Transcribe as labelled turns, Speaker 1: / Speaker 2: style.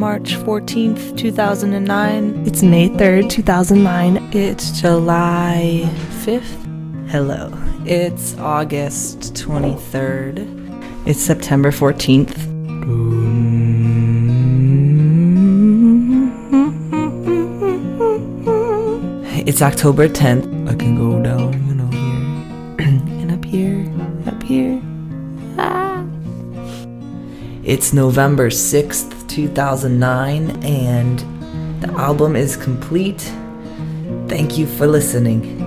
Speaker 1: March 14th, 2009.
Speaker 2: It's May 3rd, 2009.
Speaker 1: It's July 5th. Hello. It's August 23rd. It's September 14th. It's October 10th. I can go down, here. And up here. Ah. It's November 6th, 2009, and the album is complete. Thank you for listening.